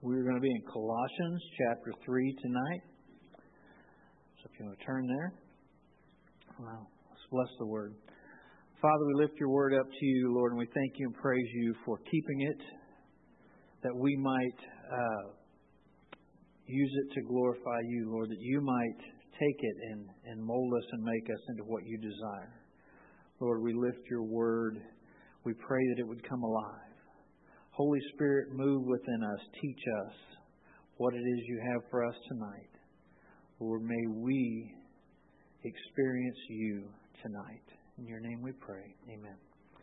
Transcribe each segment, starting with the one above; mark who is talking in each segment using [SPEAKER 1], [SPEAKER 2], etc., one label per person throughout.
[SPEAKER 1] We're going to be in Colossians chapter 3 tonight. So if you want to turn there. Well, let's bless the Word. Father, we lift your Word up to you, Lord, and we thank you and praise you for keeping it, that we might use it to glorify you, Lord, that you might take it and mold us and make us into what you desire. Lord, we lift your Word. We pray that it would come alive. Holy Spirit, move within us. Teach us what it is you have for us tonight. Lord, may we experience you tonight. In your name we pray. Amen.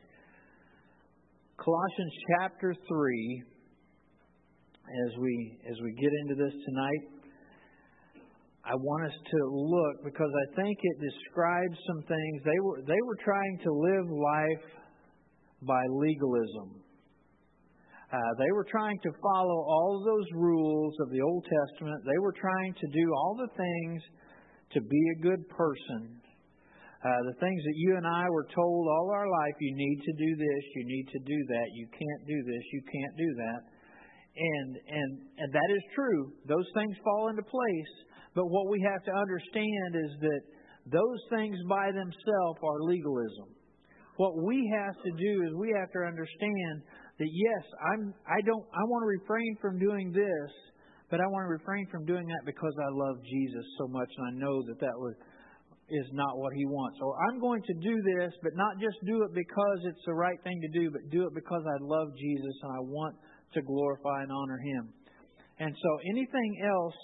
[SPEAKER 1] Colossians chapter 3. As we get into this tonight, I want us to look, because I think it describes some things. They were trying to live life by legalism. They were trying to follow all of those rules of the Old Testament. They were trying to do all the things to be a good person. The things that you and I were told all our life, you need to do this, you need to do that, you can't do this, you can't do that. And that is true. Those things fall into place. But what we have to understand is that those things by themselves are legalism. What we have to do is we have to understand that yes, I want to refrain from doing this, but I want to refrain from doing that because I love Jesus so much, and I know that is not what He wants. So I'm going to do this, but not just do it because it's the right thing to do, but do it because I love Jesus and I want to glorify and honor Him. And so anything else,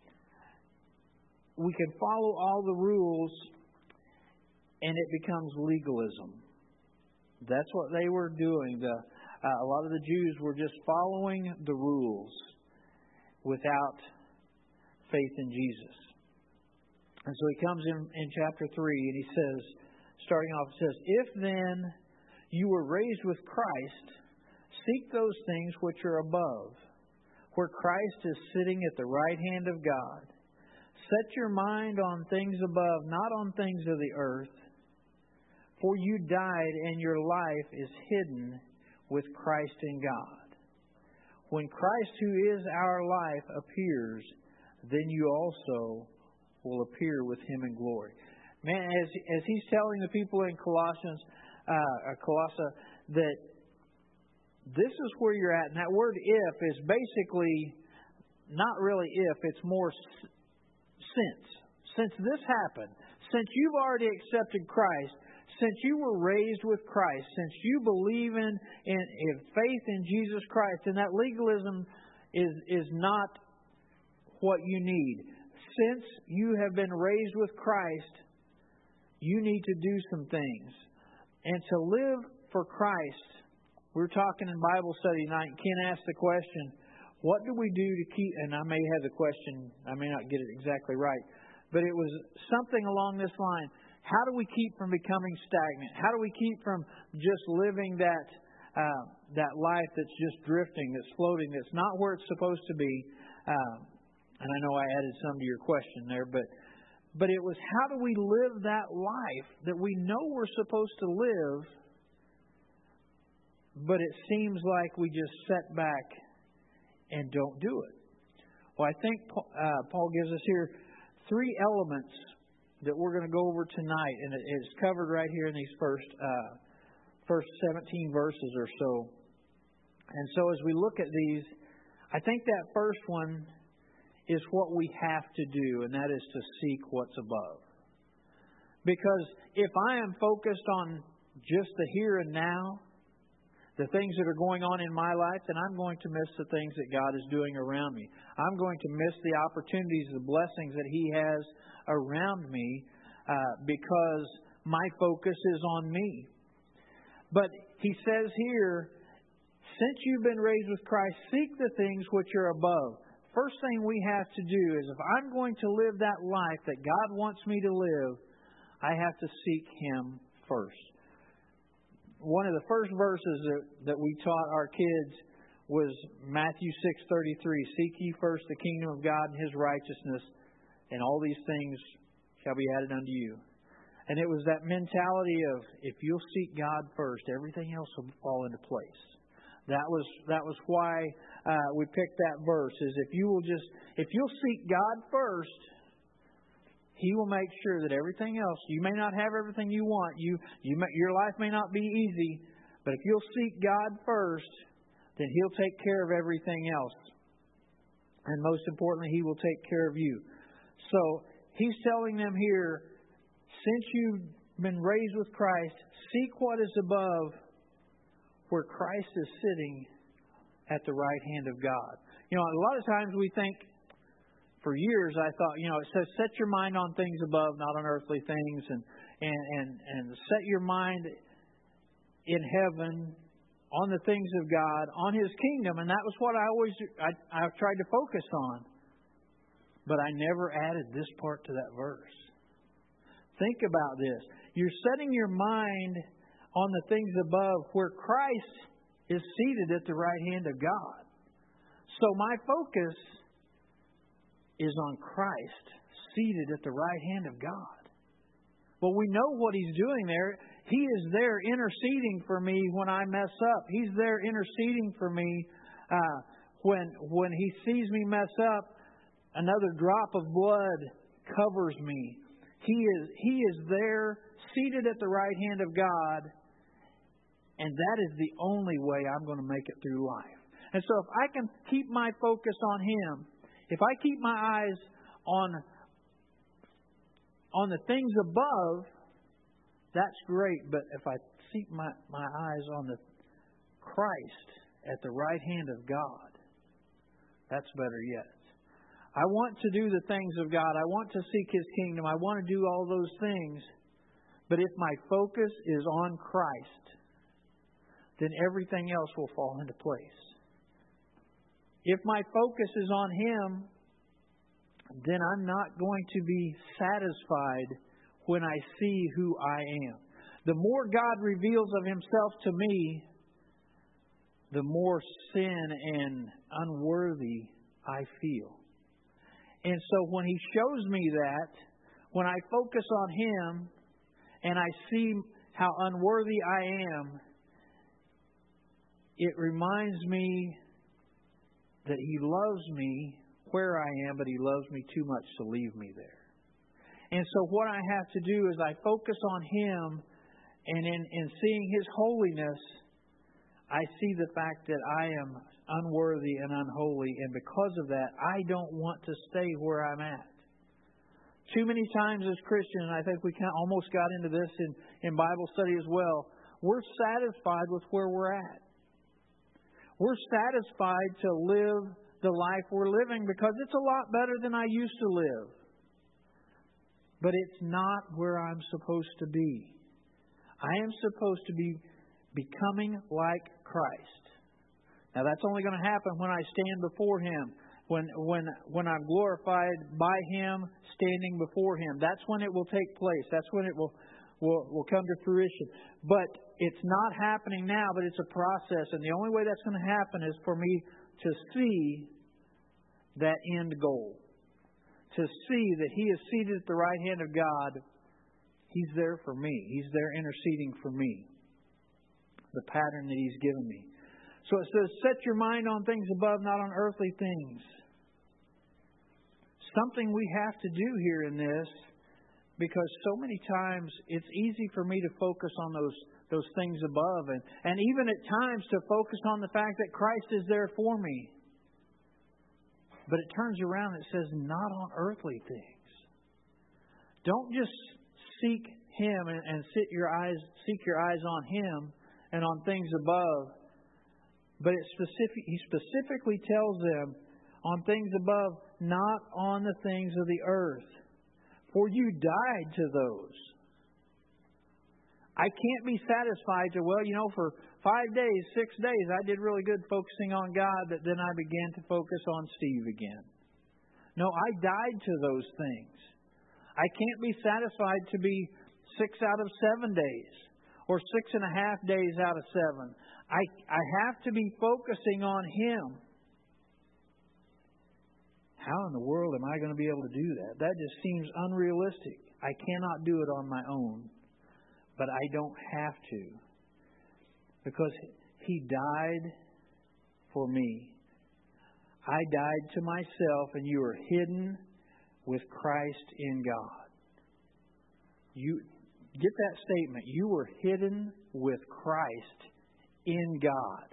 [SPEAKER 1] we can follow all the rules and it becomes legalism. That's what they were doing. A lot of the Jews were just following the rules without faith in Jesus. And so he comes in chapter 3 and he says, starting off, it says, "If then you were raised with Christ, seek those things which are above, where Christ is sitting at the right hand of God. Set your mind on things above, not on things of the earth. For you died, and your life is hidden with Christ in God. When Christ, who is our life, appears, then you also will appear with Him in glory." Man, as he's telling the people in Colossae that this is where you're at. And that word "if" is basically not really if, it's more since. Since this happened, since you've already accepted Christ, since you were raised with Christ, since you believe in faith in Jesus Christ, and that legalism is not what you need. Since you have been raised with Christ, you need to do some things. And to live for Christ, we were talking in Bible study tonight, and Ken asked the question, what do we do to keep, and I may have the question, I may not get it exactly right, but it was something along this line. How do we keep from becoming stagnant? How do we keep from just living that life that's just drifting, that's floating, that's not where it's supposed to be? And I know I added some to your question there, but it was how do we live that life that we know we're supposed to live, but it seems like we just set back and don't do it? Well, I think Paul gives us here 3 elements that we're going to go over tonight, and it's covered right here in these first 17 verses or so. And so as we look at these, I think that first one is what we have to do, and that is to seek what's above. Because if I am focused on just the here and now, the things that are going on in my life, then I'm going to miss the things that God is doing around me. I'm going to miss the opportunities, the blessings that He has around me because my focus is on me. But he says here, since you've been raised with Christ, seek the things which are above. First thing we have to do is if I'm going to live that life that God wants me to live, I have to seek Him first. One of the first verses that we taught our kids was Matthew 6:33. "Seek ye first the kingdom of God and His righteousness, and all these things shall be added unto you." And it was that mentality of if you'll seek God first, everything else will fall into place. That was why we picked that verse. Is if you'll seek God first, He will make sure that everything else. You may not have everything you want. Your life may not be easy, but if you'll seek God first, then He'll take care of everything else. And most importantly, He will take care of you. So He's telling them here, since you've been raised with Christ, seek what is above, where Christ is sitting at the right hand of God. A lot of times we think, for years I thought, it says set your mind on things above, not on earthly things, and set your mind in heaven, on the things of God, on His kingdom, and that was what I tried to focus on. But I never added this part to that verse. Think about this. You're setting your mind on the things above, where Christ is seated at the right hand of God. So my focus is on Christ seated at the right hand of God. Well, we know what He's doing there. He is there interceding for me when I mess up. He's there interceding for me when He sees me mess up. Another drop of blood covers me. He is there seated at the right hand of God. And that is the only way I'm going to make it through life. And so if I can keep my focus on Him, if I keep my eyes on the things above, that's great. But if I keep my eyes on the Christ at the right hand of God, that's better yet. I want to do the things of God. I want to seek His kingdom. I want to do all those things. But if my focus is on Christ, then everything else will fall into place. If my focus is on Him, then I'm not going to be satisfied when I see who I am. The more God reveals of Himself to me, the more sin and unworthy I feel. And so when He shows me that, when I focus on Him and I see how unworthy I am, it reminds me that He loves me where I am, but He loves me too much to leave me there. And so what I have to do is I focus on Him, and in seeing His holiness, I see the fact that I am unworthy and unholy, and because of that, I don't want to stay where I'm at. Too many times as Christians, and I think we almost got into this in Bible study as well, we're satisfied with where we're at. We're satisfied to live the life we're living because it's a lot better than I used to live. But it's not where I'm supposed to be. I am supposed to be becoming like Christ. Now that's only going to happen when I stand before Him. When I'm glorified by Him, standing before Him. That's when it will take place. That's when it will come to fruition. But it's not happening now, but it's a process. And the only way that's going to happen is for me to see that end goal. To see that He is seated at the right hand of God. He's there for me. He's there interceding for me. The pattern that He's given me. So it says, set your mind on things above, not on earthly things. Something we have to do here in this, because so many times it's easy for me to focus on those things above, and even at times to focus on the fact that Christ is there for me. But it turns around and it says, not on earthly things. Don't just seek Him and seek your eyes on Him and on things above. But He specifically tells them on things above, not on the things of the earth. For you died to those. I can't be satisfied to, for 5 days, 6 days, I did really good focusing on God, but then I began to focus on Steve again. No, I died to those things. I can't be satisfied to be 6 out of 7 days or 6.5 days out of 7. I have to be focusing on Him. How in the world am I going to be able to do that? That just seems unrealistic. I cannot do it on my own. But I don't have to. Because He died for me. I died to myself, and you are hidden with Christ in God. You get that statement. You were hidden with Christ in God.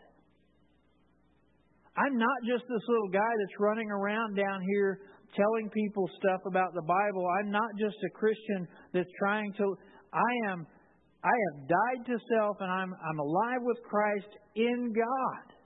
[SPEAKER 1] I'm not just this little guy that's running around down here telling people stuff about the Bible. I'm not just a Christian that's trying to... I have died to self, and I'm alive with Christ in God.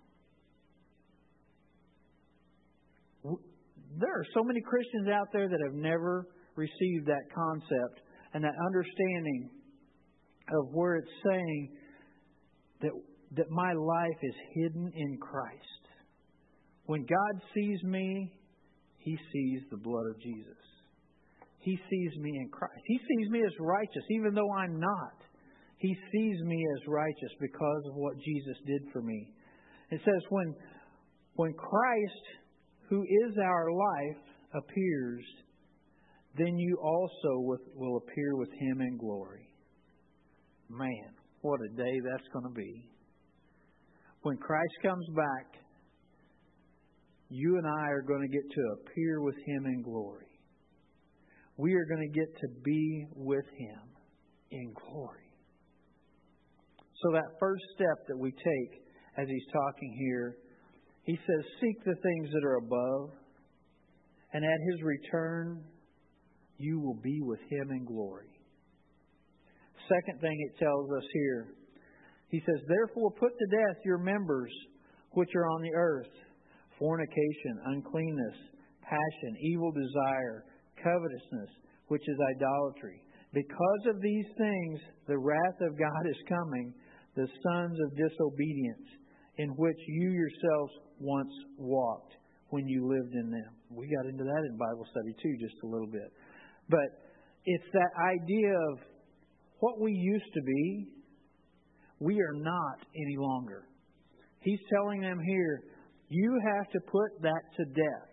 [SPEAKER 1] There are so many Christians out there that have never received that concept and that understanding of where it's saying that my life is hidden in Christ. When God sees me, He sees the blood of Jesus. He sees me in Christ. He sees me as righteous, even though I'm not. He sees me as righteous because of what Jesus did for me. It says, when Christ, who is our life, appears, then you also will appear with Him in glory. Man, what a day that's going to be. When Christ comes back, you and I are going to get to appear with Him in glory. We are going to get to be with Him in glory. So that first step that we take as He's talking here, He says, seek the things that are above, and at His return, you will be with Him in glory. Second thing it tells us here, He says, therefore put to death your members which are on the earth, fornication, uncleanness, passion, evil desire, covetousness, which is idolatry. Because of these things, the wrath of God is coming, the sons of disobedience, in which you yourselves once walked when you lived in them. We got into that in Bible study too, just a little bit. But it's that idea of what we used to be, we are not any longer. He's telling them here, you have to put that to death.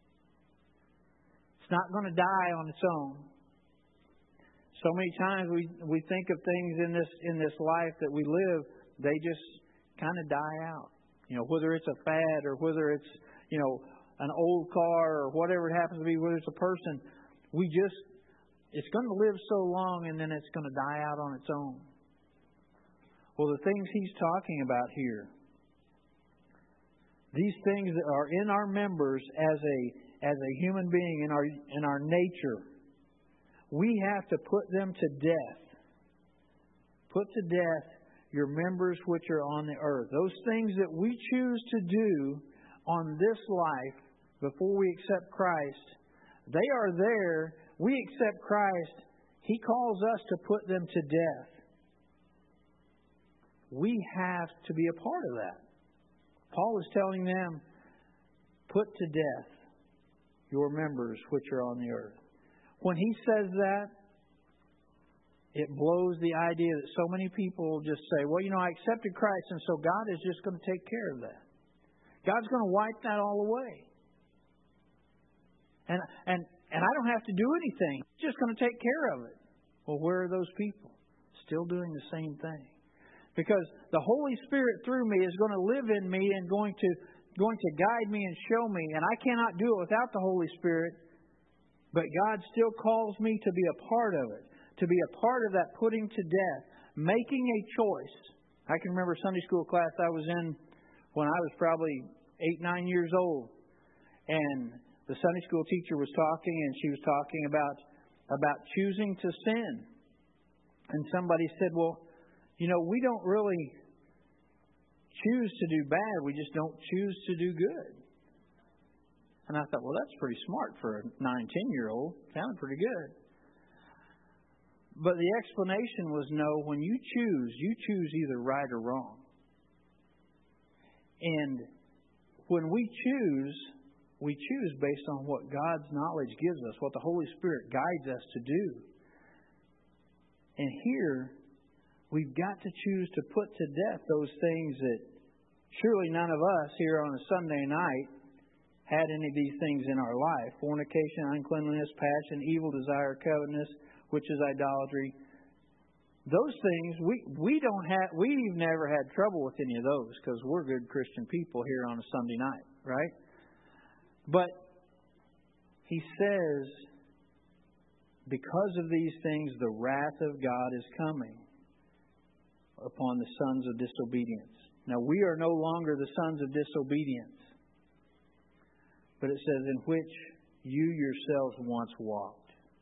[SPEAKER 1] It's not going to die on its own. So many times we think of things in this life that we live, they just kind of die out. You know, whether it's a fad or whether it's, you know, an old car or whatever it happens to be, whether it's a person, it's going to live so long and then it's going to die out on its own. Well, the things He's talking about here, these things that are in our members as a human being, in our nature, we have to put them to death. Put to death your members which are on the earth. Those things that we choose to do on this life before we accept Christ, they are there. We accept Christ. He calls us to put them to death. We have to be a part of that. Paul is telling them, put to death your members which are on the earth. When he says that, it blows the idea that so many people just say, well, you know, I accepted Christ, and so God is just going to take care of that. God's going to wipe that all away. And I don't have to do anything. He's just going to take care of it. Well, where are those people? Still doing the same thing. Because the Holy Spirit through me is going to live in me and going to guide me and show me. And I cannot do it without the Holy Spirit. But God still calls me to be a part of it. To be a part of that putting to death. Making a choice. I can remember Sunday school class I was in when I was probably 8, 9 years old. And the Sunday school teacher was talking, and she was talking about choosing to sin. And somebody said, well, you know, we don't really choose to do bad. We just don't choose to do good. And I thought, well, that's pretty smart for a 9, 10-year-old. Sounded pretty good. But the explanation was no, when you choose either right or wrong. And when we choose based on what God's knowledge gives us, what the Holy Spirit guides us to do. And here, we've got to choose to put to death those things that surely none of us here on a Sunday night had any of these things in our life. Fornication, uncleanliness, passion, evil desire, covetousness, which is idolatry. those things, we've never had trouble with any of those because we're good Christian people here on a Sunday night, right? But he says, because of these things, the wrath of God is coming upon the sons of disobedience. Now, we are no longer the sons of disobedience. But it says, in which you yourselves once walked.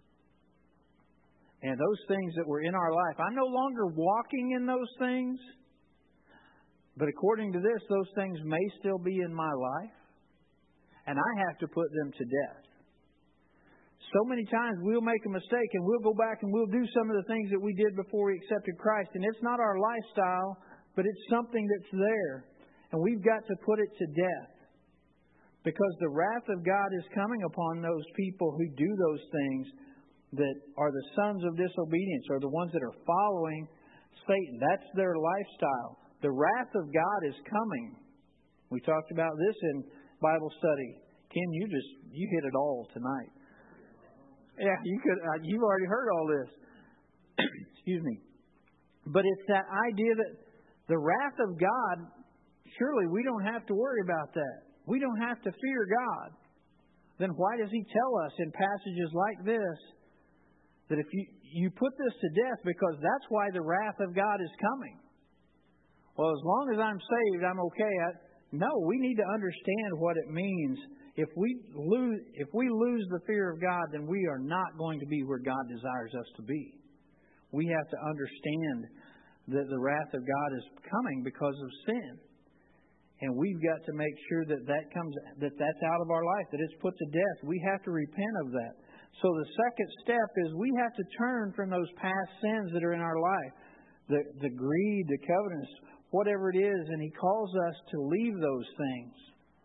[SPEAKER 1] And those things that were in our life, I'm no longer walking in those things. But according to this, those things may still be in my life. And I have to put them to death. So many times we'll make a mistake and we'll go back and we'll do some of the things that we did before we accepted Christ. And it's not our lifestyle, but it's something that's there. And we've got to put it to death. Because the wrath of God is coming upon those people who do those things that are the sons of disobedience, or the ones that are following Satan. That's their lifestyle. The wrath of God is coming. We talked about this in Bible study. Ken, you hit it all tonight. Yeah, you've already heard all this. Excuse me. But it's that idea that the wrath of God, surely we don't have to worry about that. We don't have to fear God. Then why does He tell us in passages like this that if you put this to death, because that's why the wrath of God is coming? Well, as long as I'm saved, I'm okay. No, we need to understand what it means. If we lose the fear of God, then we are not going to be where God desires us to be. We have to understand that the wrath of God is coming because of sin. And we've got to make sure that that's out of our life, that it's put to death. We have to repent of that. So the second step is we have to turn from those past sins that are in our life. The greed, the covetousness, whatever it is, and He calls us to leave those things.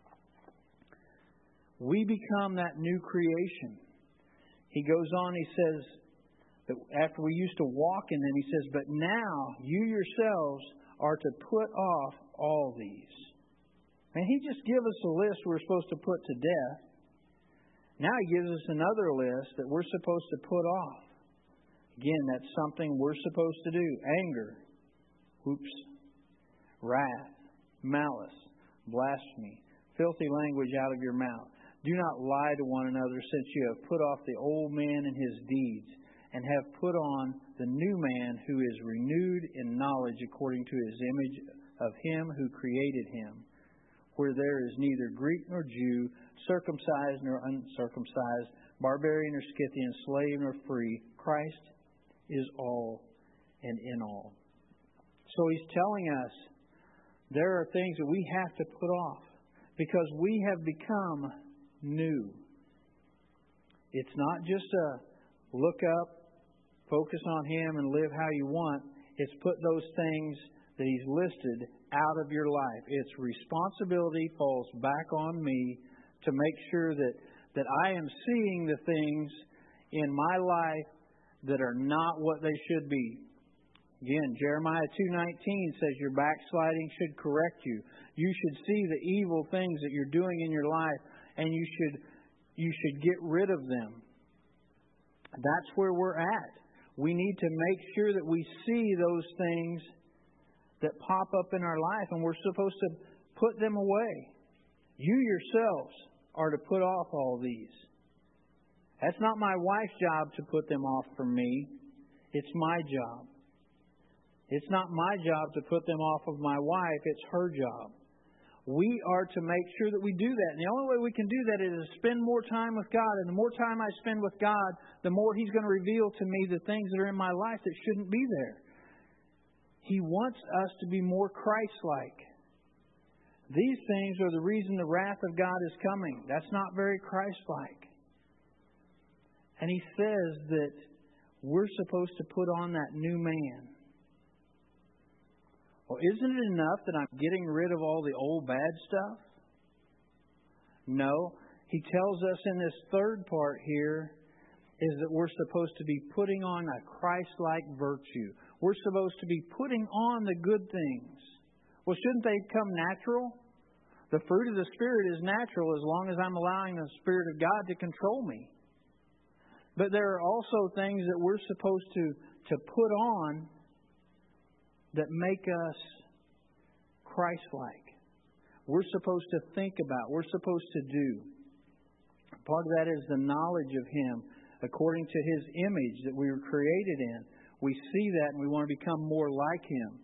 [SPEAKER 1] We become that new creation. He goes on, he says, that after we used to walk in them, he says, but now you yourselves are to put off all these. And He just gives us a list we're supposed to put to death. Now He gives us another list that we're supposed to put off. Again, that's something we're supposed to do. Anger, wrath, malice, blasphemy, filthy language out of your mouth. Do not lie to one another, since you have put off the old man and his deeds, and have put on the new man, who is renewed in knowledge according to His image of Him who created him, where there is neither Greek nor Jew, circumcised nor uncircumcised, barbarian or Scythian, slave nor free. Christ is all and in all. So He's telling us there are things that we have to put off because we have become new. It's not just a look up, focus on Him, and live how you want. It's put those things that He's listed out of your life. Its responsibility falls back on me to make sure that I am seeing the things in my life that are not what they should be. Again, Jeremiah 2:19 says your backsliding should correct you. You should see the evil things that you're doing in your life, and you should get rid of them. That's where we're at. We need to make sure that we see those things that pop up in our life, and we're supposed to put them away. You yourselves are to put off all these. That's not my wife's job to put them off from me. It's my job. It's not my job to put them off of my wife. It's her job. We are to make sure that we do that. And the only way we can do that is to spend more time with God. And the more time I spend with God, the more He's going to reveal to me the things that are in my life that shouldn't be there. He wants us to be more Christ-like. These things are the reason the wrath of God is coming. That's not very Christ-like. And He says that we're supposed to put on that new man. Well, isn't it enough that I'm getting rid of all the old bad stuff? No. He tells us in this third part here is that we're supposed to be putting on a Christ-like virtue. We're supposed to be putting on the good things. Well, shouldn't they come natural? The fruit of the Spirit is natural as long as I'm allowing the Spirit of God to control me. But there are also things that we're supposed to put on that make us Christ-like. We're supposed to think about, we're supposed to do. Part of that is the knowledge of Him according to His image that we were created in. We see that and we want to become more like Him.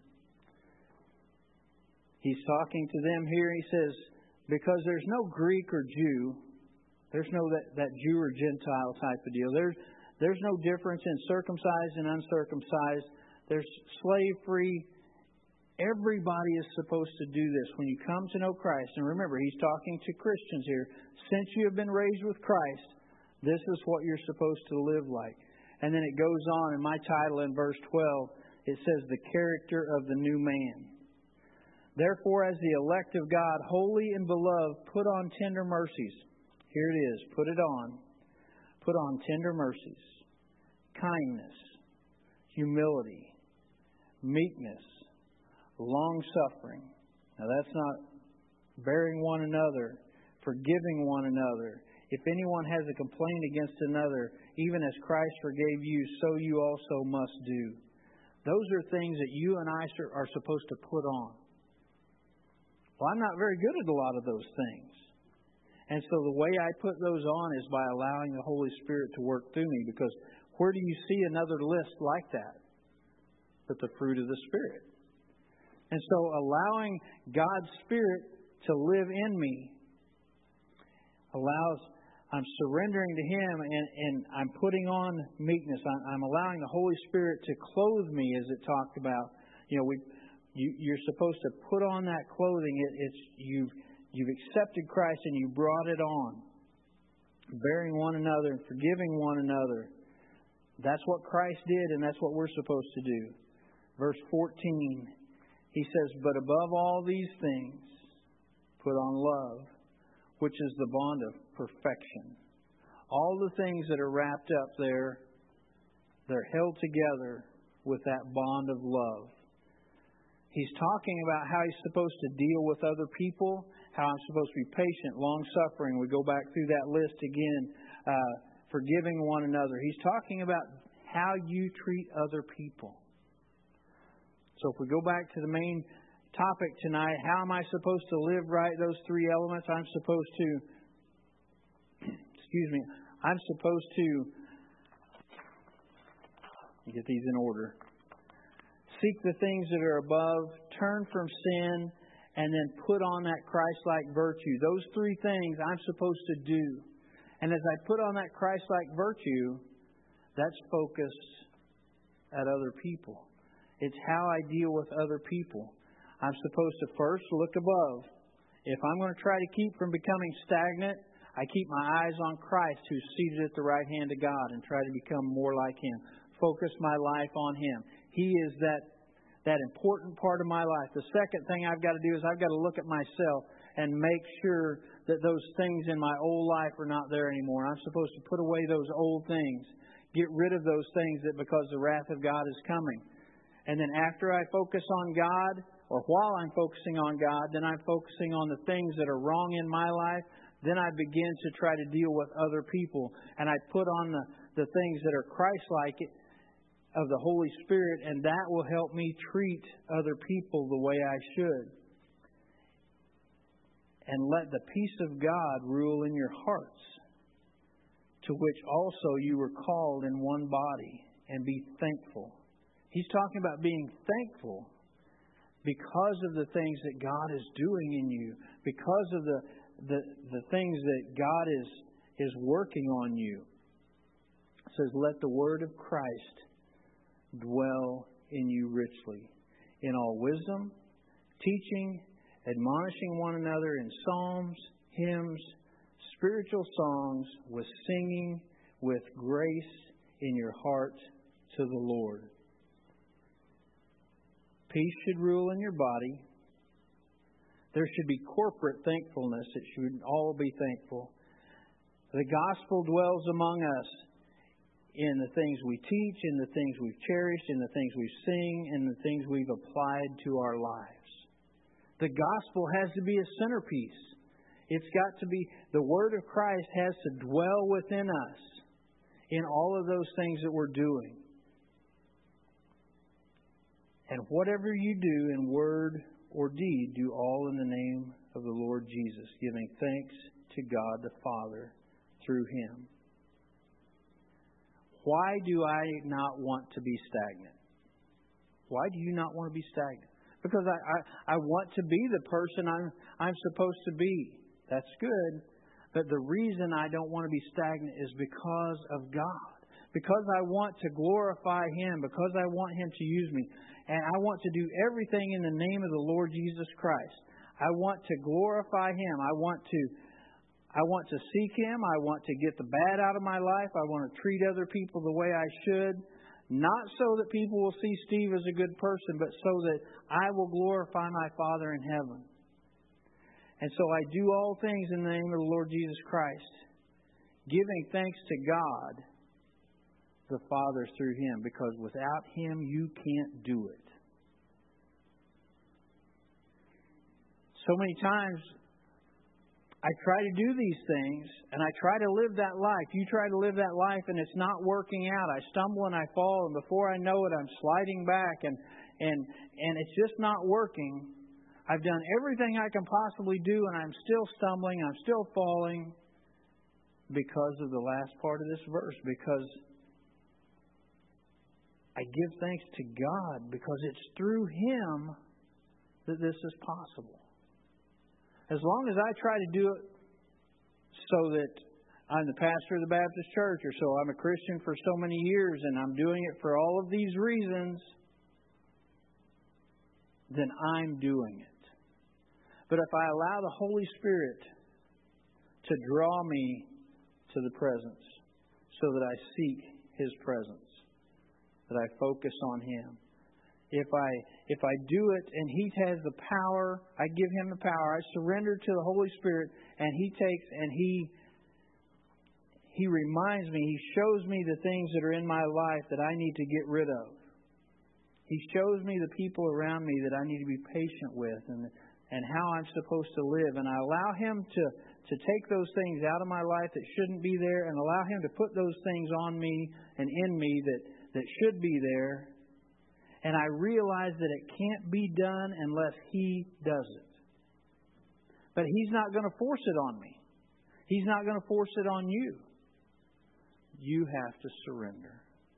[SPEAKER 1] He's talking to them here. He says, because there's no Greek or Jew, there's no that Jew or Gentile type of deal. There's no difference in circumcised and uncircumcised. There's slave-free. Everybody is supposed to do this. When you come to know Christ, and remember, He's talking to Christians here. Since you have been raised with Christ, this is what you're supposed to live like. And then it goes on in my title in verse 12. It says, the character of the new man. Therefore, as the elect of God, holy and beloved, put on tender mercies. Here it is. Put it on. Put on tender mercies, kindness, humility, meekness, long-suffering. Now that's not bearing one another, forgiving one another. If anyone has a complaint against another, even as Christ forgave you, so you also must do. Those are things that you and I are supposed to put on. Well, I'm not very good at a lot of those things. And so the way I put those on is by allowing the Holy Spirit to work through me. Because where do you see another list like that? But the fruit of the Spirit. And so allowing God's Spirit to live in me allows, I'm surrendering to Him and I'm putting on meekness. I'm allowing the Holy Spirit to clothe me, as it talked about. You're supposed to put on that clothing. You've accepted Christ and you brought it on. Bearing one another and forgiving one another. That's what Christ did and that's what we're supposed to do. Verse 14, he says, but above all these things, put on love, which is the bond of perfection. All the things that are wrapped up there, they're held together with that bond of love. He's talking about how He's supposed to deal with other people, how I'm supposed to be patient, long-suffering. We go back through that list again, forgiving one another. He's talking about how you treat other people. So if we go back to the main topic tonight, how am I supposed to live right those three elements? I'm supposed to get these in order. Seek the things that are above, turn from sin, and then put on that Christ-like virtue. Those three things I'm supposed to do. And as I put on that Christ-like virtue, that's focus at other people. It's how I deal with other people. I'm supposed to first look above. If I'm going to try to keep from becoming stagnant, I keep my eyes on Christ, who's seated at the right hand of God, and try to become more like Him. Focus my life on Him. He is that important part of my life. The second thing I've got to do is I've got to look at myself and make sure that those things in my old life are not there anymore. I'm supposed to put away those old things. Get rid of those things that because the wrath of God is coming. And then after I focus on God, or while I'm focusing on God, then I'm focusing on the things that are wrong in my life. Then I begin to try to deal with other people. And I put on the things that are Christ-like of the Holy Spirit, and that will help me treat other people the way I should. And let the peace of God rule in your hearts, to which also you were called in one body, and be thankful. He's talking about being thankful because of the things that God is doing in you, because of the things that God is working on you. It says, let the word of Christ dwell in you richly, in all wisdom, teaching, admonishing one another in psalms, hymns, spiritual songs, with singing, with grace in your heart to the Lord. Peace should rule in your body. There should be corporate thankfulness. It should all be thankful. The gospel dwells among us in the things we teach, in the things we've cherished, in the things we sing, in the things we've applied to our lives. The gospel has to be a centerpiece. It's got to be, the word of Christ has to dwell within us in all of those things that we're doing. And whatever you do in word or deed, do all in the name of the Lord Jesus, giving thanks to God the Father through Him. Why do I not want to be stagnant? Why do you not want to be stagnant? Because I want to be the person I'm supposed to be. That's good. But the reason I don't want to be stagnant is because of God. Because I want to glorify Him. Because I want Him to use me. And I want to do everything in the name of the Lord Jesus Christ. I want to glorify Him. I want to seek Him. I want to get the bad out of my life. I want to treat other people the way I should. Not so that people will see Steve as a good person, but so that I will glorify my Father in heaven. And so I do all things in the name of the Lord Jesus Christ, giving thanks to God, the Father, through Him, because without Him you can't do it. So many times I try to do these things and I try to live that life. You try to live that life and it's not working out. I stumble and I fall, and before I know it I'm sliding back and it's just not working. I've done everything I can possibly do and I'm still stumbling, I'm still falling because of the last part of this verse. Because I give thanks to God because it's through Him that this is possible. As long as I try to do it so that I'm the pastor of the Baptist church, or so I'm a Christian for so many years and I'm doing it for all of these reasons, then I'm doing it. But if I allow the Holy Spirit to draw me to the presence so that I seek His presence, that I focus on Him, if I do it and He has the power, I give Him the power. I surrender to the Holy Spirit, and He takes and He reminds me, He shows me the things that are in my life that I need to get rid of. He shows me the people around me that I need to be patient with and how I'm supposed to live. And I allow Him to take those things out of my life that shouldn't be there, and allow Him to put those things on me and in me that should be there. And I realize that it can't be done unless He does it. But He's not going to force it on me. He's not going to force it on you. You have to surrender.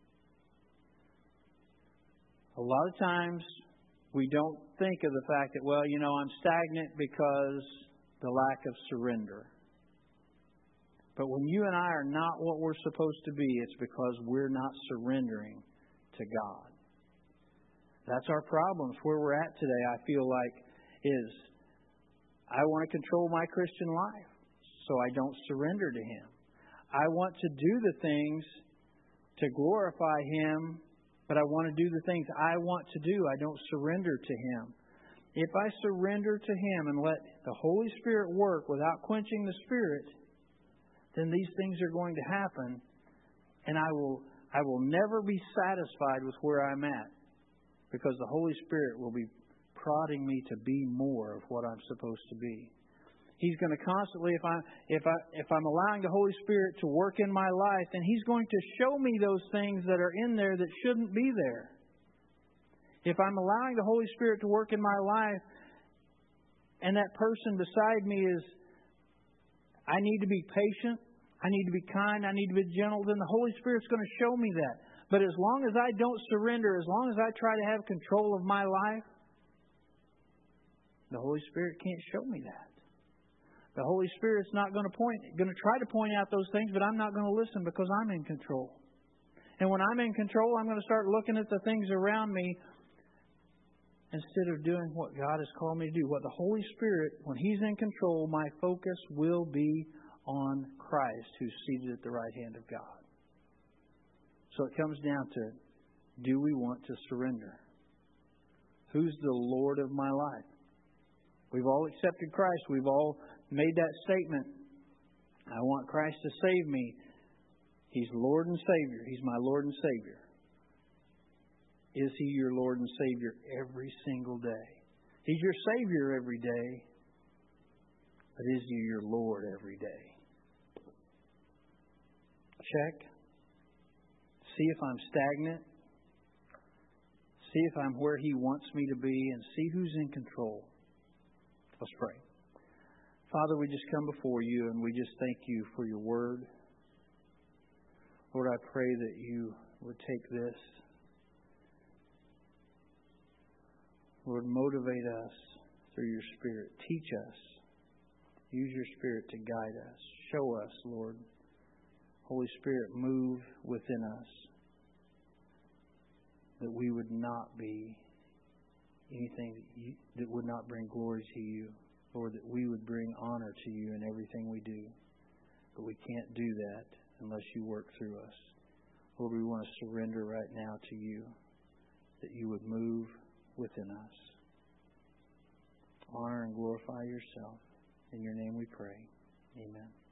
[SPEAKER 1] A lot of times we don't think of the fact that, well, I'm stagnant because the lack of surrender. But when you and I are not what we're supposed to be, it's because we're not surrendering to God. That's our problems. Where we're at today, I feel like, is I want to control my Christian life, so I don't surrender to Him. I want to do the things to glorify Him, but I want to do the things I want to do. I don't surrender to Him. If I surrender to Him and let the Holy Spirit work without quenching the Spirit, then these things are going to happen, and I will never be satisfied with where I'm at. Because the Holy Spirit will be prodding me to be more of what I'm supposed to be. He's going to constantly, if I'm allowing the Holy Spirit to work in my life, then He's going to show me those things that are in there that shouldn't be there. If I'm allowing the Holy Spirit to work in my life, and that person beside me is, I need to be patient, I need to be kind, I need to be gentle, then the Holy Spirit's going to show me that. But as long as I don't surrender, as long as I try to have control of my life, the Holy Spirit can't show me that. The Holy Spirit's not going to try to point out those things, but I'm not going to listen because I'm in control. And when I'm in control, I'm going to start looking at the things around me instead of doing what God has called me to do. What the Holy Spirit, when He's in control, my focus will be on Christ, who's seated at the right hand of God. So it comes down to, do we want to surrender? Who's the Lord of my life? We've all accepted Christ. We've all made that statement. I want Christ to save me. He's Lord and Savior. He's my Lord and Savior. Is He your Lord and Savior every single day? He's your Savior every day. But is He your Lord every day? Check. See if I'm stagnant. See see if I'm where He wants me to be, and see who's in control. Let's pray. Father, we just come before You, and we just thank You for Your Word. Lord, I pray that You would take this. Lord, motivate us through Your Spirit. Teach us. Use Your Spirit to guide us. Show us, Lord. Holy Spirit, move within us, that we would not be anything that would not bring glory to You. Lord, that we would bring honor to You in everything we do. But we can't do that unless You work through us. Lord, we want to surrender right now to You, that You would move within us. Honor and glorify Yourself. In Your name we pray. Amen.